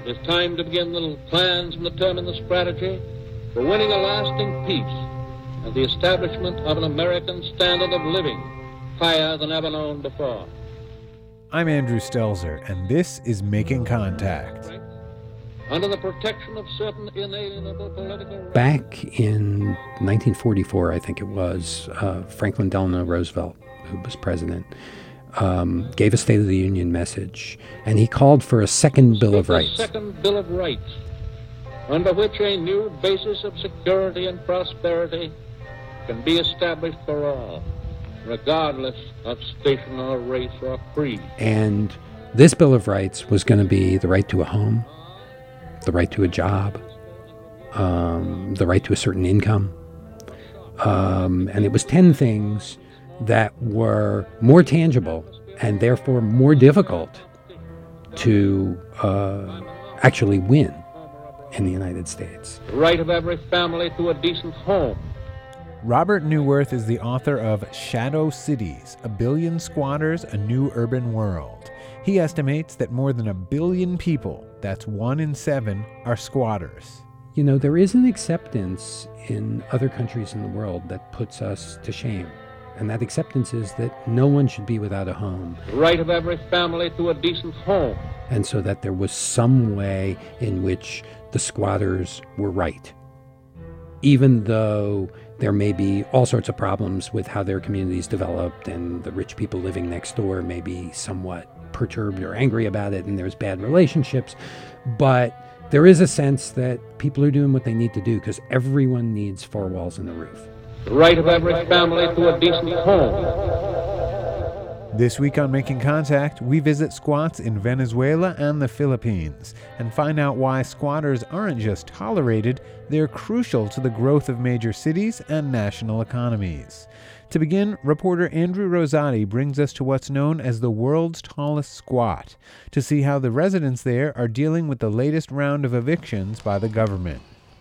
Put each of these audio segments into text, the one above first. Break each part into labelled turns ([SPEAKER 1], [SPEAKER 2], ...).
[SPEAKER 1] It's time to begin the plans and determine the strategy for winning a lasting peace and the establishment of an American standard of living higher than ever known before.
[SPEAKER 2] I'm Andrew Stelzer, and this is Making Contact.
[SPEAKER 1] Under the protection of certain inalienable political rights.
[SPEAKER 3] Back in 1944, I think it was, Franklin Delano Roosevelt, who was president, gave a State of the Union message, and he called for a second Bill of Rights.
[SPEAKER 1] Second Bill of Rights, under which a new basis of security and prosperity can be established for all, regardless of station or race or creed.
[SPEAKER 3] And this Bill of Rights was going to be the right to a home, the right to a job, the right to a certain income. And it was 10 things that were more tangible and therefore more difficult to actually win in the United States.
[SPEAKER 1] The right of every family to a decent home.
[SPEAKER 2] Robert Neuwirth is the author of Shadow Cities, A Billion Squatters, A New Urban World. He estimates that more than 1 billion people, that's 1 in 7, are squatters.
[SPEAKER 3] You know, there is an acceptance in other countries in the world that puts us to shame. And that acceptance is that no one should be without a home.
[SPEAKER 1] The right of every family to a decent home.
[SPEAKER 3] And so that there was some way in which the squatters were right. Even though there may be all sorts of problems with how their communities developed and the rich people living next door may be somewhat perturbed or angry about it and there's bad relationships. But there is a sense that people are doing what they need to do because everyone needs 4 walls and a roof.
[SPEAKER 1] The right of every family to a decent home.
[SPEAKER 2] This week on Making Contact, we visit squats in Venezuela and the Philippines and find out why squatters aren't just tolerated, they're crucial to the growth of major cities and national economies. To begin, reporter Andrew Rosati brings us to what's known as the world's tallest squat, to see how the residents there are dealing with the latest round of evictions by the government.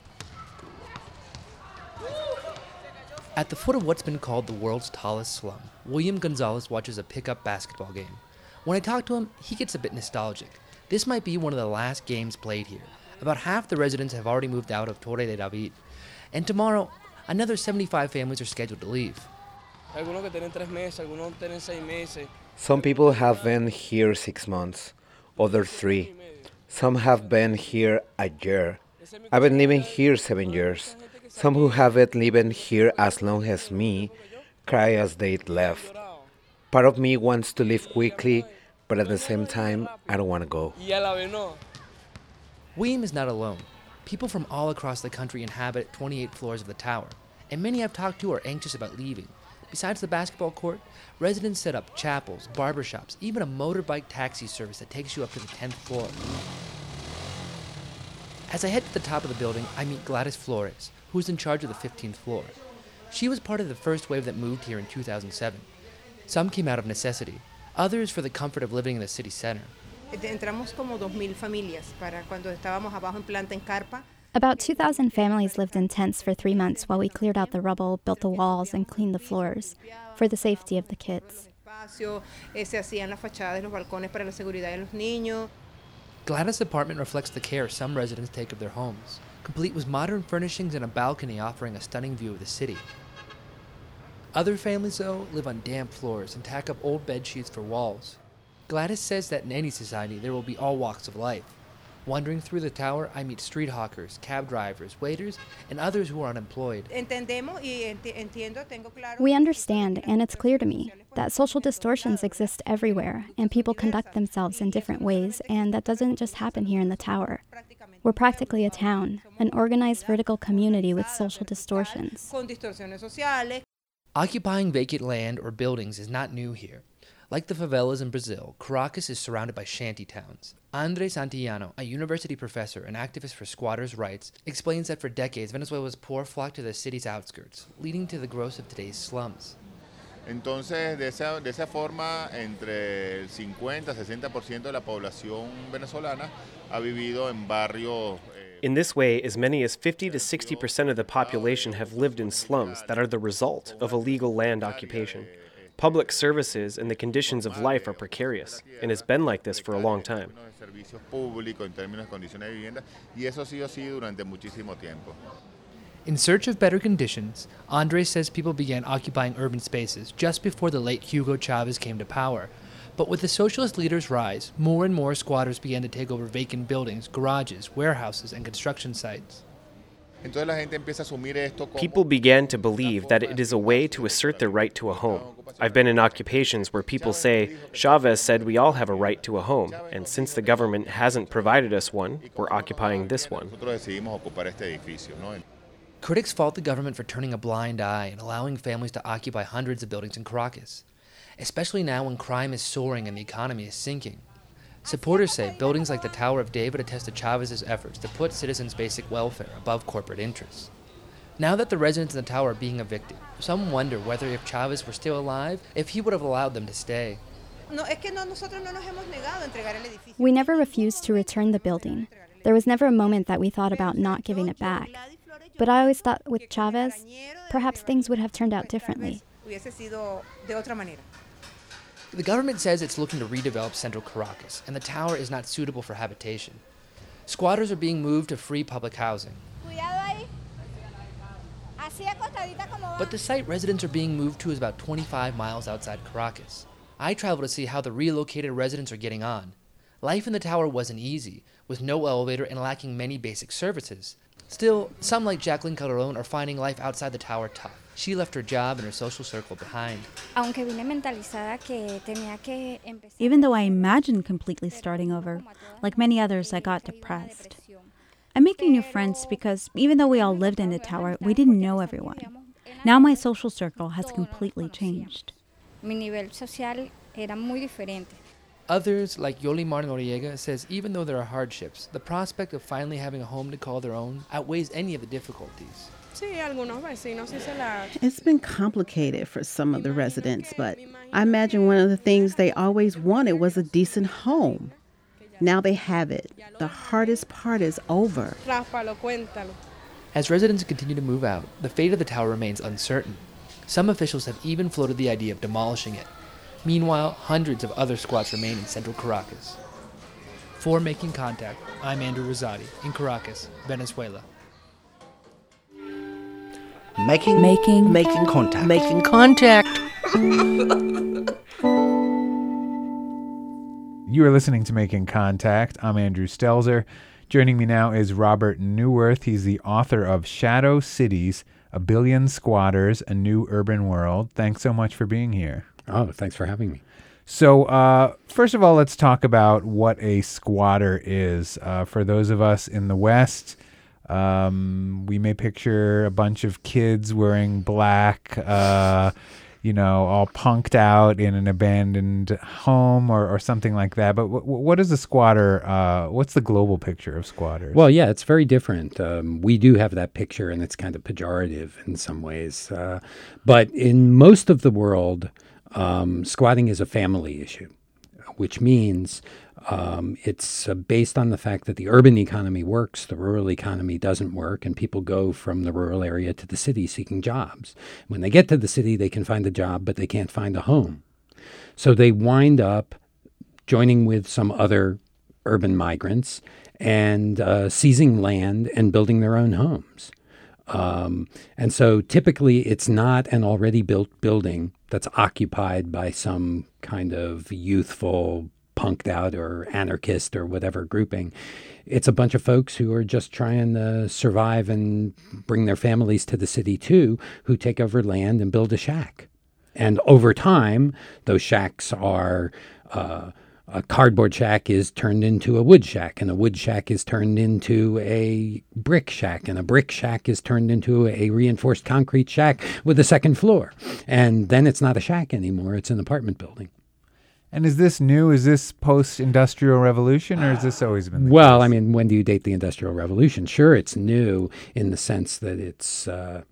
[SPEAKER 4] At the foot of what's been called the world's tallest slum, William Gonzalez watches a pickup basketball game. When I talk to him, he gets a bit nostalgic. This might be one of the last games played here. About half the residents have already moved out of Torre de David. And tomorrow, another 75 families are scheduled to leave.
[SPEAKER 5] Some people have been here 6 months, others 3. Some have been here a year. I've been living here 7 years. Some who haven't lived here as long as me cry as they left. Part of me wants to leave quickly, but at the same time, I don't want to go.
[SPEAKER 4] William is not alone. People from all across the country inhabit 28 floors of the tower, and many I've talked to are anxious about leaving. Besides the basketball court, residents set up chapels, barbershops, even a motorbike taxi service that takes you up to the 10th floor. As I head to the top of the building, I meet Gladys Flores, who is in charge of the 15th floor. She was part of the first wave that moved here in 2007. Some came out of necessity, others for the comfort of living in the city center.
[SPEAKER 6] About 2,000 families lived in tents for 3 months while we cleared out the rubble, built the walls, and cleaned the floors for the safety of the kids.
[SPEAKER 4] Gladys' apartment reflects the care some residents take of their homes, complete with modern furnishings and a balcony offering a stunning view of the city. Other families, though, live on damp floors and tack up old bed sheets for walls. Gladys says that in any society there will be all walks of life. Wandering through the tower, I meet street hawkers, cab drivers, waiters, and others who are unemployed.
[SPEAKER 6] We understand, and it's clear to me, that social distortions exist everywhere, and people conduct themselves in different ways, and that doesn't just happen here in the tower. We're practically a town, an organized vertical community with social distortions.
[SPEAKER 4] Occupying vacant land or buildings is not new here. Like the favelas in Brazil, Caracas is surrounded by shanty towns. Andrés Santillano, a university professor and activist for squatters' rights, explains that for decades Venezuela's poor flocked to the city's outskirts, leading to the growth of today's slums.
[SPEAKER 7] Entonces, de esa forma, entre el 50-60% de la población venezolana ha vivido en barrios.
[SPEAKER 8] In this way, as many as 50 to 60% of the population have lived in slums that are the result of illegal land occupation. Public services and the conditions of life are precarious, and it's been like this for a long time.
[SPEAKER 7] Servicios públicos en términos de condiciones de vivienda, y eso ha sido así durante muchísimo tiempo.
[SPEAKER 4] In search of better conditions, Andres says people began occupying urban spaces just before the late Hugo Chavez came to power. But with the socialist leaders' rise, more and more squatters began to take over vacant buildings, garages, warehouses, and construction sites.
[SPEAKER 8] People began to believe that it is a way to assert their right to a home. I've been in occupations where people say, Chavez said we all have a right to a home, and since the government hasn't provided us one, we're occupying this one.
[SPEAKER 4] Critics fault the government for turning a blind eye and allowing families to occupy hundreds of buildings in Caracas, especially now when crime is soaring and the economy is sinking. Supporters say buildings like the Tower of David attest to Chavez's efforts to put citizens' basic welfare above corporate interests. Now that the residents in the tower are being evicted, some wonder whether if Chavez were still alive, if he would have allowed them to stay.
[SPEAKER 6] We never refused to return the building. There was never a moment that we thought about not giving it back. But I always thought with Chavez, perhaps things would have turned out differently.
[SPEAKER 4] The government says it's looking to redevelop central Caracas, and the tower is not suitable for habitation. Squatters are being moved to free public housing. But the site residents are being moved to is about 25 miles outside Caracas. I traveled to see how the relocated residents are getting on. Life in the tower wasn't easy, with no elevator and lacking many basic services. Still, some like Jacqueline Calderon are finding life outside the tower tough. She left her job and her social circle behind.
[SPEAKER 9] Even though I imagined completely starting over, like many others, I got depressed. I'm making new friends because even though we all lived in the tower, we didn't know everyone. Now my social circle has completely changed.
[SPEAKER 4] Others, like Yolimar Noriega, says even though there are hardships, the prospect of finally having a home to call their own outweighs any of the difficulties.
[SPEAKER 10] It's been complicated for some of the residents, but I imagine one of the things they always wanted was a decent home. Now they have it. The hardest part is over.
[SPEAKER 4] As residents continue to move out, the fate of the tower remains uncertain. Some officials have even floated the idea of demolishing it. Meanwhile, hundreds of other squats remain in central Caracas. For Making Contact, I'm Andrew Rosati in Caracas, Venezuela.
[SPEAKER 11] Making contact.
[SPEAKER 12] Making contact.
[SPEAKER 2] You are listening to Making Contact. I'm Andrew Stelzer. Joining me now is Robert Neuwirth. He's the author of Shadow Cities, A Billion Squatters, A New Urban World. Thanks so much for being here.
[SPEAKER 3] Oh, thanks for having me.
[SPEAKER 2] So, first of all, let's talk about what a squatter is. For those of us in the West, we may picture a bunch of kids wearing black, all punked out in an abandoned home or something like that. But what is a squatter? What's the global picture of squatters?
[SPEAKER 3] Well, yeah, it's very different. We do have that picture, and it's kind of pejorative in some ways. But in most of the world, squatting is a family issue, which means it's based on the fact that the urban economy works, the rural economy doesn't work, and people go from the rural area to the city seeking jobs. When they get to the city, they can find a job, but they can't find a home. So they wind up joining with some other urban migrants and seizing land and building their own homes. And so typically it's not an already built building that's occupied by some kind of youthful, punked out or anarchist or whatever grouping. It's a bunch of folks who are just trying to survive and bring their families to the city too, who take over land and build a shack. And over time, those shacks are a cardboard shack is turned into a wood shack, and a wood shack is turned into a brick shack, and a brick shack is turned into a reinforced concrete shack with a second floor. And then it's not a shack anymore, it's an apartment building.
[SPEAKER 2] And is this new? Is this post-industrial revolution, or has this always been the
[SPEAKER 3] Well,
[SPEAKER 2] case?
[SPEAKER 3] I mean, when do you date the Industrial Revolution? Sure, it's new in the sense that it's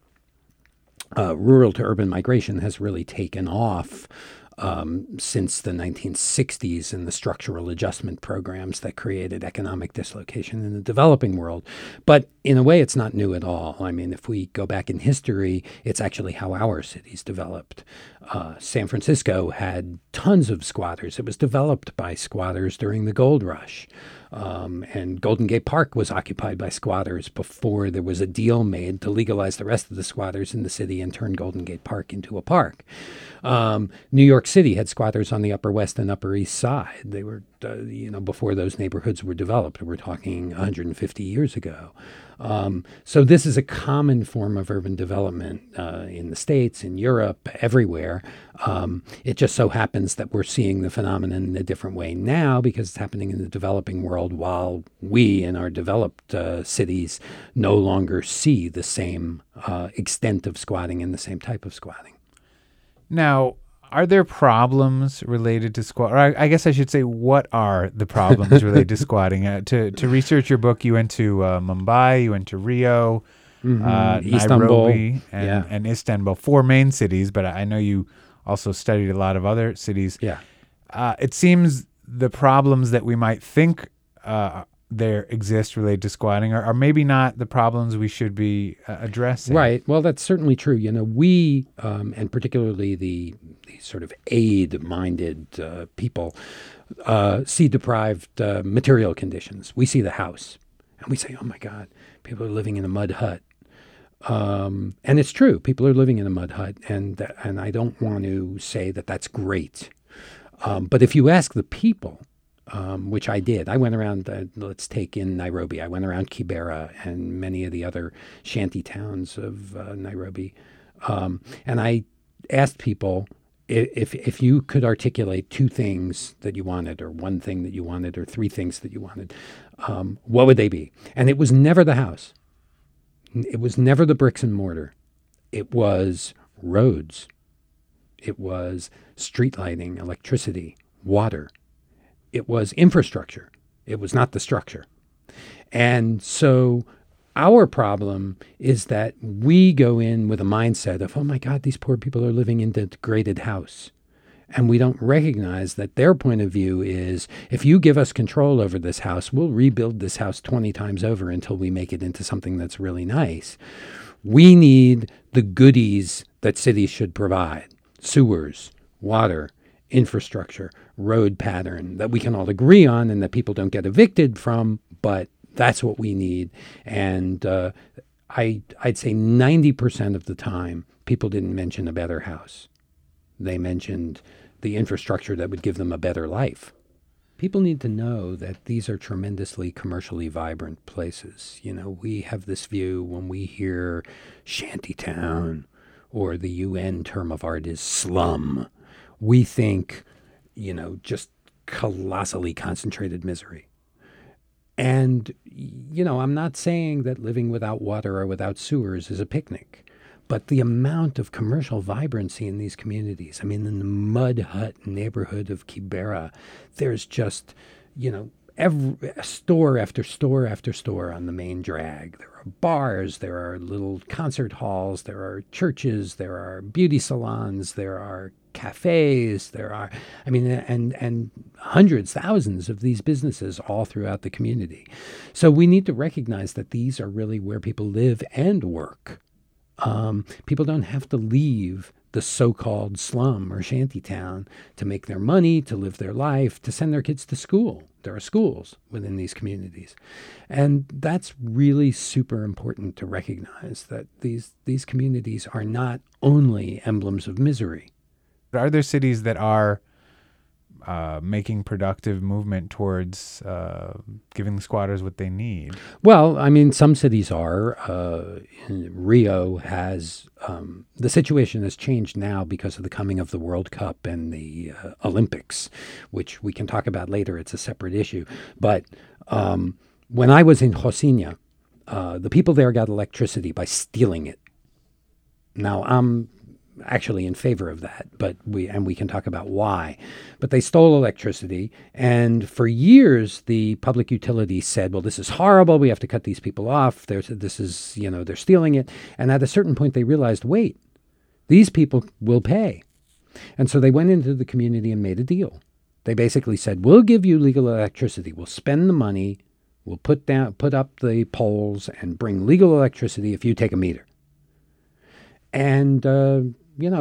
[SPEAKER 3] rural to urban migration has really taken off since the 1960s and the structural adjustment programs that created economic dislocation in the developing world. But in a way, it's not new at all. I mean, if we go back in history, it's actually how our cities developed. San Francisco had tons of squatters. It was developed by squatters during the gold rush. And Golden Gate Park was occupied by squatters before there was a deal made to legalize the rest of the squatters in the city and turn Golden Gate Park into a park. New York City had squatters on the Upper West and Upper East Side. They were, before those neighborhoods were developed. We're talking 150 years ago. So this is a common form of urban development in the States, in Europe, everywhere. It just so happens that we're seeing the phenomenon in a different way now because it's happening in the developing world, while we in our developed cities no longer see the same extent of squatting and the same type of squatting.
[SPEAKER 2] Now, are there problems related to squat? Or I guess I should say, what are the problems related to squatting? To research your book, you went to Mumbai, you went to Rio, Nairobi, and Istanbul, 4 main cities, but I know you also studied a lot of other cities.
[SPEAKER 3] Yeah.
[SPEAKER 2] It seems the problems that we might think there exist related to squatting are maybe not the problems we should be addressing.
[SPEAKER 3] Right. Well, that's certainly true. We, and particularly the sort of aid-minded people, see deprived material conditions. We see the house, and we say, oh, my God, people are living in a mud hut. And it's true. People are living in a mud hut, and I don't want to say that that's great. But if you ask the people, which I did. I went around, let's take in Nairobi. I went around Kibera and many of the other shanty towns of Nairobi. And I asked people if you could articulate 2 things that you wanted, or 1 thing that you wanted, or 3 things that you wanted, what would they be? And it was never the house. It was never the bricks and mortar. It was roads. It was street lighting, electricity, water. It was infrastructure. It was not the structure. And so our problem is that we go in with a mindset of, oh my God, these poor people are living in a degraded house. And we don't recognize that their point of view is, if you give us control over this house, we'll rebuild this house 20 times over until we make it into something that's really nice. We need the goodies that cities should provide: sewers, water, infrastructure, road pattern that we can all agree on and that people don't get evicted from, but that's what we need. And I'd say 90% of the time, people didn't mention a better house. They mentioned the infrastructure that would give them a better life. People need to know that these are tremendously commercially vibrant places. We have this view when we hear shantytown, or the UN term of art is slum. We think, just colossally concentrated misery. And, I'm not saying that living without water or without sewers is a picnic, but the amount of commercial vibrancy in these communities, in the mud hut neighborhood of Kibera, there's just, every store after store after store on the main drag. There are bars, there are little concert halls, there are churches, there are beauty salons, there are cafes, there are, and hundreds, thousands of these businesses all throughout the community. So we need to recognize that these are really where people live and work. People don't have to leave the so-called slum or shantytown to make their money, to live their life, to send their kids to school. There are schools within these communities. And that's really super important to recognize, that these communities are not only emblems of misery.
[SPEAKER 2] Are there cities that are making productive movement towards giving the squatters what they need?
[SPEAKER 3] Well, some cities are. Rio has, the situation has changed now because of the coming of the World Cup and the Olympics, which we can talk about later. It's a separate issue. But when I was in Rocinha, the people there got electricity by stealing it. Now, I'm actually in favor of that, but we can talk about why. But they stole electricity, and for years the public utilities said, well, this is horrible, we have to cut these people off, they're stealing it. And at a certain point they realized, wait, these people will pay. And so they went into the community and made a deal. They basically said, we'll give you legal electricity, we'll spend the money, we'll put up the poles and bring legal electricity if you take a meter. And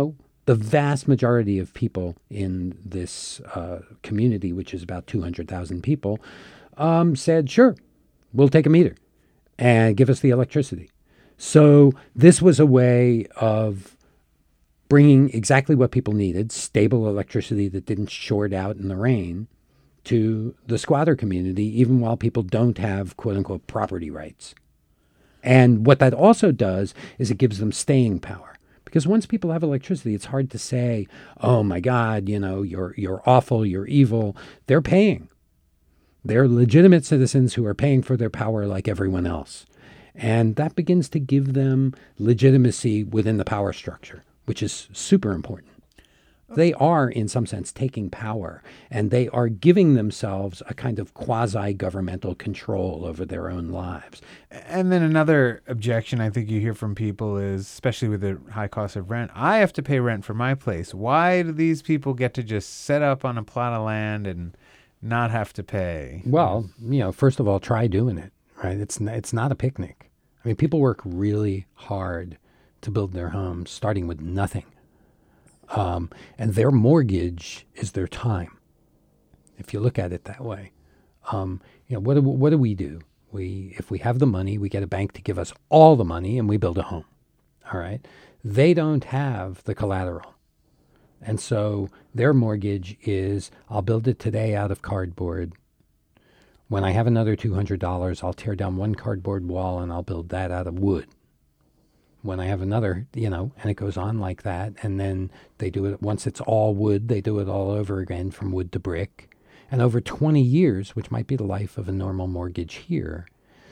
[SPEAKER 3] the vast majority of people in this community, which is about 200,000 people, said, sure, we'll take a meter and give us the electricity. So this was a way of bringing exactly what people needed, stable electricity that didn't short out in the rain, to the squatter community, even while people don't have, quote unquote, property rights. And what that also does is it gives them staying power. Because once people have electricity, it's hard to say, oh my God, you're awful, you're evil. They're paying. They're legitimate citizens who are paying for their power like everyone else. And that begins to give them legitimacy within the power structure, which is super important. They are, in some sense, taking power, and they are giving themselves a kind of quasi-governmental control over their own lives.
[SPEAKER 2] And then another objection I think you hear from people is, especially with the high cost of rent, I have to pay rent for my place. Why do these people get to just set up on a plot of land and not have to pay?
[SPEAKER 3] Well, first of all, try doing it, right? It's not a picnic. I mean, people work really hard to build their homes, starting with nothing. And their mortgage is their time, if you look at it that way. What do we do? If we have the money, we get a bank to give us all the money and we build a home. All right. They don't have the collateral. And so their mortgage is, I'll build it today out of cardboard. When I have another $200, I'll tear down one cardboard wall and I'll build that out of wood. When I have another, and it goes on like that. And then they do it, once it's all wood, they do it all over again from wood to brick. And over 20 years, which might be the life of a normal mortgage here,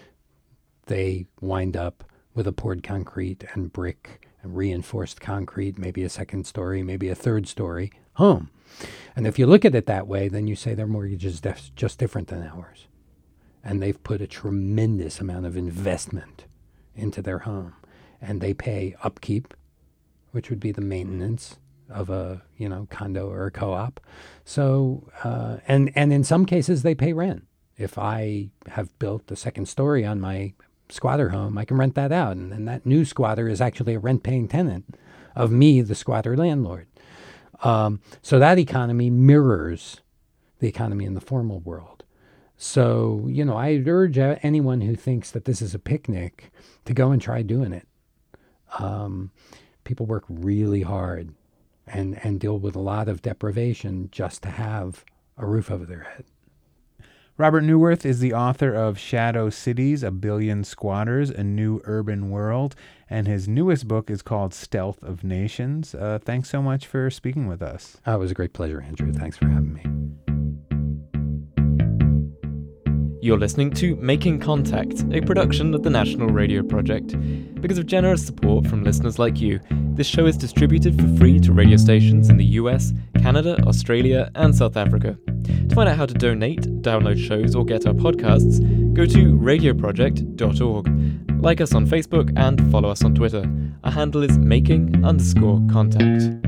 [SPEAKER 3] they wind up with a poured concrete and brick and reinforced concrete, maybe a second story, maybe a third story home. And if you look at it that way, then you say their mortgage is just different than ours. And they've put a tremendous amount of investment into their home. And they pay upkeep, which would be the maintenance of a condo or a co-op. So and in some cases they pay rent. If I have built a second story on my squatter home, I can rent that out, and then that new squatter is actually a rent-paying tenant of me, the squatter landlord. So that economy mirrors the economy in the formal world. So I urge anyone who thinks that this is a picnic to go and try doing it. People work really hard and deal with a lot of deprivation just to have a roof over their head.
[SPEAKER 2] Robert Neuwirth is the author of Shadow Cities, A Billion Squatters, A New Urban World, and his newest book is called Stealth of Nations. Thanks so much for speaking with us.
[SPEAKER 3] Oh, it was a great pleasure, Andrew. Thanks for having me.
[SPEAKER 12] You're listening to Making Contact, a production of the National Radio Project. Because of generous support from listeners like you, this show is distributed for free to radio stations in the US, Canada, Australia, and South Africa. To find out how to donate, download shows, or get our podcasts, go to radioproject.org. Like us on Facebook and follow us on Twitter. Our handle is making_contact.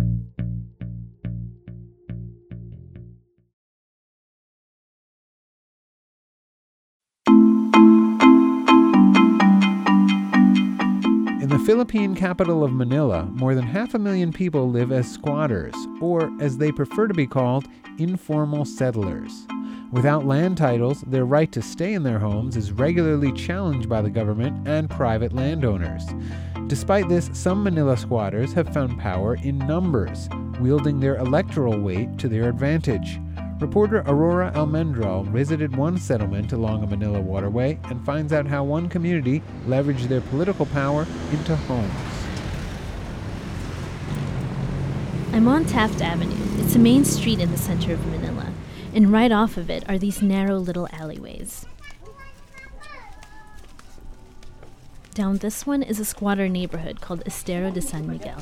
[SPEAKER 2] In the Philippine capital of Manila, more than 500,000 people live as squatters, or as they prefer to be called, informal settlers. Without land titles, their right to stay in their homes is regularly challenged by the government and private landowners. Despite this, some Manila squatters have found power in numbers, wielding their electoral weight to their advantage. Reporter Aurora Almendral visited one settlement along a Manila waterway and finds out how one community leveraged their political power into homes.
[SPEAKER 13] I'm on Taft Avenue. It's a main street in the center of Manila, and right off of it are these narrow little alleyways. Down this one is a squatter neighborhood called Estero de San Miguel.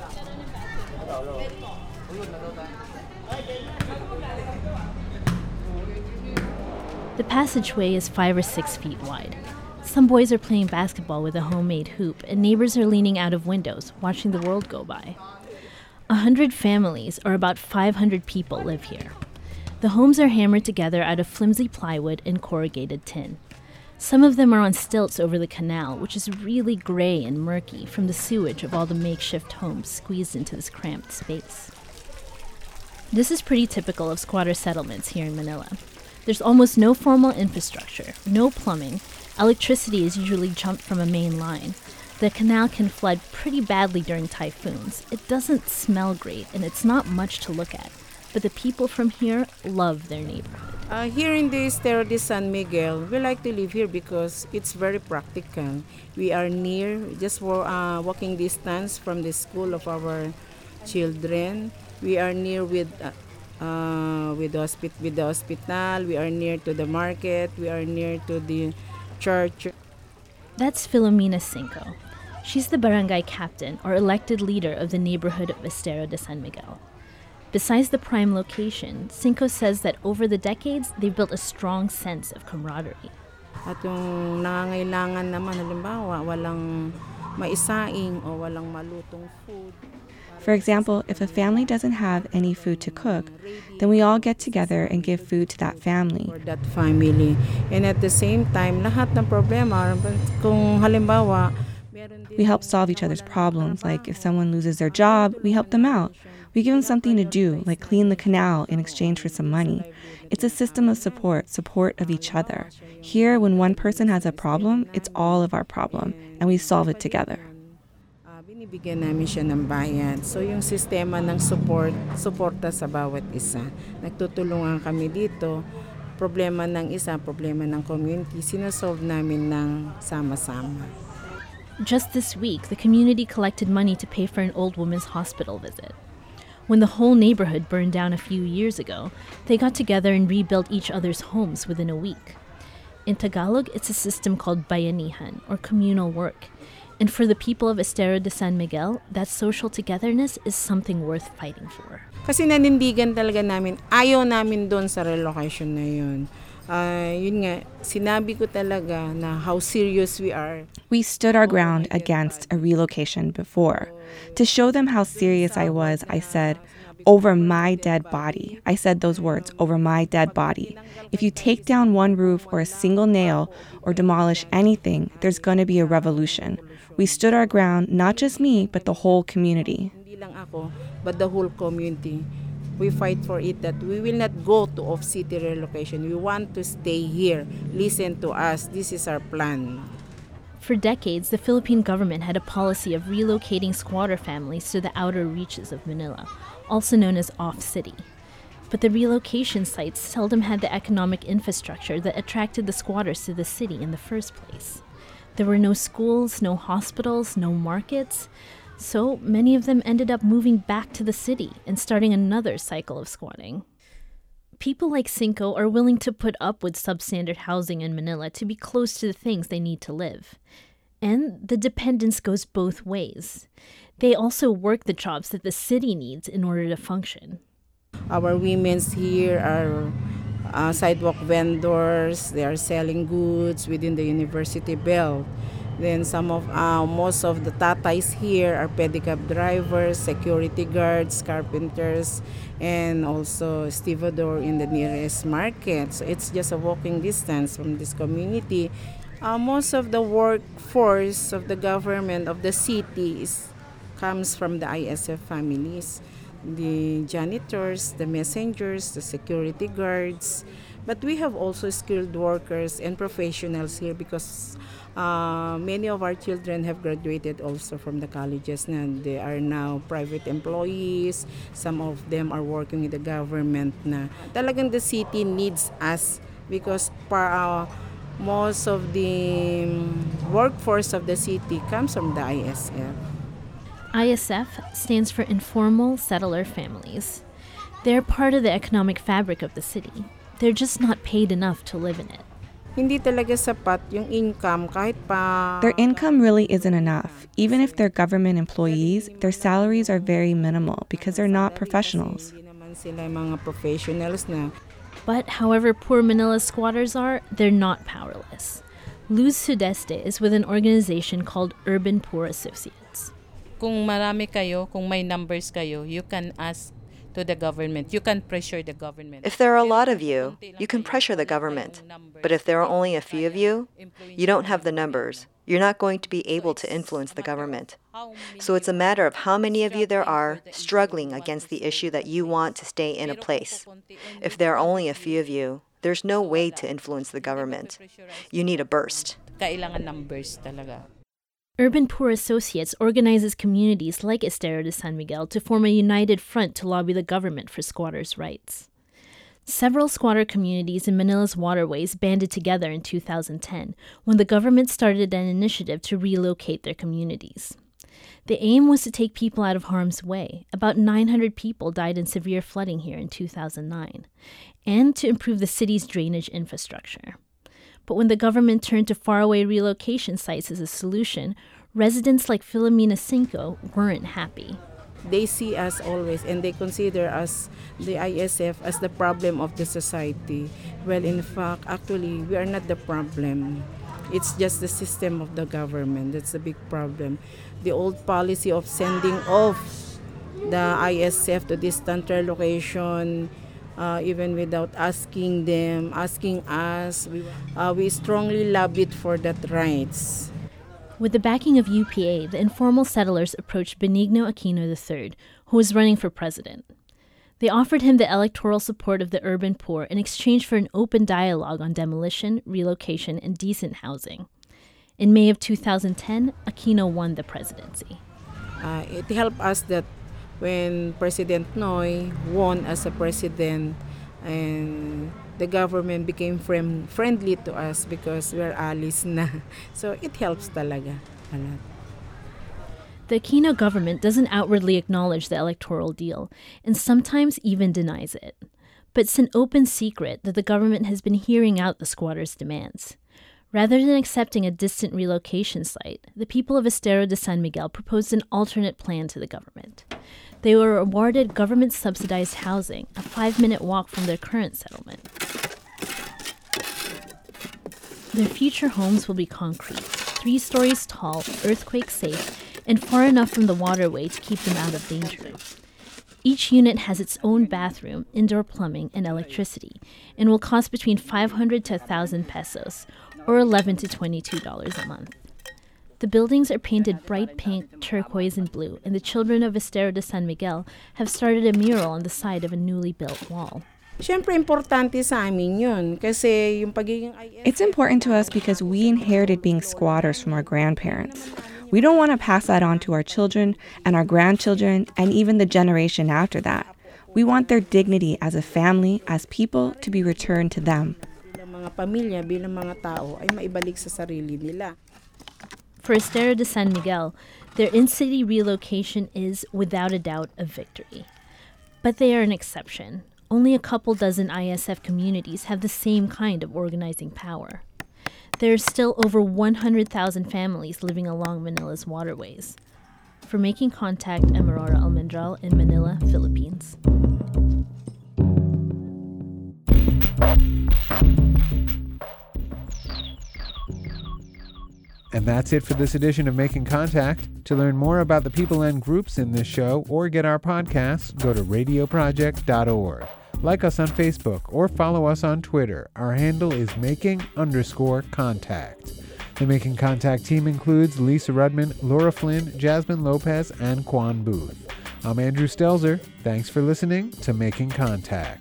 [SPEAKER 13] The passageway is 5 or 6 feet wide. Some boys are playing basketball with a homemade hoop, and neighbors are leaning out of windows, watching the world go by. 100 families, or about 500 people, live here. The homes are hammered together out of flimsy plywood and corrugated tin. Some of them are on stilts over the canal, which is really gray and murky from the sewage of all the makeshift homes squeezed into this cramped space. This is pretty typical of squatter settlements here in Manila. There's almost no formal infrastructure, no plumbing. Electricity is usually jumped from a main line. The canal can flood pretty badly during typhoons. It doesn't smell great, and it's not much to look at. But the people from here love their neighborhood.
[SPEAKER 14] Here in the Estero de San Miguel, we like to live here because it's very practical. We are near, just for walking distance from the school of our children. We are near with the hospital. We are near to the market. We are near to the church.
[SPEAKER 13] That's Filomena Cinco. She's the barangay captain or elected leader of the neighborhood of Estero de San Miguel. Besides the prime location, Cinco says that over the decades, they've built a strong sense of camaraderie.
[SPEAKER 14] At yung nangangailangan naman, halimbawa, walang maisaing o walang malutong food.
[SPEAKER 15] For example, if a family doesn't have any food to cook, then we all get together and give food to that family.
[SPEAKER 14] For that family. And at the same time, lahat ng problema, kung halimbawa,
[SPEAKER 15] we help solve each other's problems, like if someone loses their job, we help them out. We give them something to do, like clean the canal in exchange for some money. It's a system of support of each other. Here, when one person has a problem, it's all of our problem, and we solve it together.
[SPEAKER 14] Binibigyan namin siya ng bayad. So yung sistema ng suporta sa bawat isa. Nagtutulungan kami dito. Problema ng isa, problema ng community, sinosolve namin ng sama-sama.
[SPEAKER 13] Just this week, the community collected money to pay for an old woman's hospital visit. When the whole neighborhood burned down a few years ago, they got together and rebuilt each other's homes within a week. In Tagalog, it's a system called bayanihan, or communal work. And for the people of Estero de San Miguel, that social togetherness is something worth fighting for.
[SPEAKER 14] Kasi nanindigan talaga namin, ayaw namin doon sa relocation na yun. Yun nga, sinabi ko talaga na how serious we are.
[SPEAKER 15] We stood our ground against a relocation before. To show them how serious I was, I said, over my dead body. I said those words, over my dead body. If you take down one roof or a single nail or demolish anything, there's going to be a revolution. We stood our ground, not just me, but the whole community.
[SPEAKER 14] Hindi lang ako, but the whole community. We fight for it that we will not go to off-city relocation. We want to stay here. Listen to us. This is our plan.
[SPEAKER 13] For decades, the Philippine government had a policy of relocating squatter families to the outer reaches of Manila, also known as off-city. But the relocation sites seldom had the economic infrastructure that attracted the squatters to the city in the first place. There were no schools, no hospitals, no markets. So many of them ended up moving back to the city and starting another cycle of squatting. People like Cinco are willing to put up with substandard housing in Manila to be close to the things they need to live. And the dependence goes both ways. They also work the jobs that the city needs in order to function.
[SPEAKER 14] Our women's here are sidewalk vendors. They are selling goods within the university belt. Then most of the tatays here are pedicab drivers, security guards, carpenters, and also stevedore in the nearest market. So it's just a walking distance from this community. Most of the workforce of the government of the city comes from the ISF families. The janitors, the messengers, the security guards. But we have also skilled workers and professionals here because many of our children have graduated also from the colleges and they are now private employees. Some of them are working with the government na. Talagang the city needs us because most of the workforce of the city comes from the ISF.
[SPEAKER 13] ISF stands for Informal Settler Families. They're part of the economic fabric of the city. They're just not paid enough to live in it.
[SPEAKER 14] Hindi talaga sapat yung income kahit pa.
[SPEAKER 15] Their income really isn't enough. Even if they're government employees, their salaries are very minimal because they're not professionals.
[SPEAKER 14] Hindi naman sila mga professionals na.
[SPEAKER 13] But however poor Manila squatters are, they're not powerless. Luz Sudeste is with an organization called Urban Poor Associates.
[SPEAKER 16] Kung marami kayo, kung may numbers kayo, you can ask
[SPEAKER 14] to the government. You can pressure the government.
[SPEAKER 16] If there are a lot of you, you can pressure the government. But if there are only a few of you, you don't have the numbers. You're not going to be able to influence the government. So it's a matter of how many of you there are struggling against the issue that you want to stay in a place. If there are only a few of you, there's no way to influence the government. You need a burst.
[SPEAKER 14] Kailangan ng burst talaga.
[SPEAKER 13] Urban Poor Associates organizes communities like Estero de San Miguel to form a united front to lobby the government for squatters' rights. Several squatter communities in Manila's waterways banded together in 2010 when the government started an initiative to relocate their communities. The aim was to take people out of harm's way. About 900 people died in severe flooding here in 2009, and to improve the city's drainage infrastructure. But when the government turned to faraway relocation sites as a solution, residents like Filomena Cinco weren't happy.
[SPEAKER 14] They see us always and they consider us, the ISF, as the problem of the society. Well, in fact, actually, we are not the problem. It's just the system of the government. That's the big problem. The old policy of sending off the ISF to distant location, even without asking them, asking us, we strongly lobbied for that rights.
[SPEAKER 13] With the backing of UPA, the informal settlers approached Benigno Aquino III, who was running for president. They offered him the electoral support of the urban poor in exchange for an open dialogue on demolition, relocation, and decent housing. In May of 2010, Aquino won the presidency.
[SPEAKER 14] It helped us that when President Noy won as a president, and the government became friendly to us because we're allies na. So it helps talaga a lot.
[SPEAKER 13] The Aquino government doesn't outwardly acknowledge the electoral deal, and sometimes even denies it. But it's an open secret that the government has been hearing out the squatters' demands. Rather than accepting a distant relocation site, the people of Estero de San Miguel proposed an alternate plan to the government. They were awarded government-subsidized housing, a 5-minute walk from their current settlement. Their future homes will be concrete, 3 stories tall, earthquake-safe, and far enough from the waterway to keep them out of danger. Each unit has its own bathroom, indoor plumbing, and electricity, and will cost between 500 to 1,000 pesos, or $11 to $22 a month. The buildings are painted bright pink, turquoise, and blue, and the children of Estero de San Miguel have started a mural on the side of a newly built wall.
[SPEAKER 14] Siyempre, importante sa amin yun. Kasi yung pagiging
[SPEAKER 15] It's important to us because we inherited being squatters from our grandparents. We don't want to pass that on to our children and our grandchildren and even the generation after that. We want their dignity as a family, as people, to be returned to them.
[SPEAKER 14] Bilang mga pamilya, bilang mga tao, ay maibalik sa sarili nila.
[SPEAKER 13] For Estero de San Miguel, their in-city relocation is, without a doubt, a victory. But they are an exception. Only a couple dozen ISF communities have the same kind of organizing power. There are still over 100,000 families living along Manila's waterways. For Making Contact, I'm Aurora Almendral in Manila, Philippines.
[SPEAKER 2] And that's it for this edition of Making Contact. To learn more about the people and groups in this show or get our podcasts, go to radioproject.org. Like us on Facebook or follow us on Twitter. Our handle is making_contact. The Making Contact team includes Lisa Rudman, Laura Flynn, Jasmine Lopez, and Quan Booth. I'm Andrew Stelzer. Thanks for listening to Making Contact.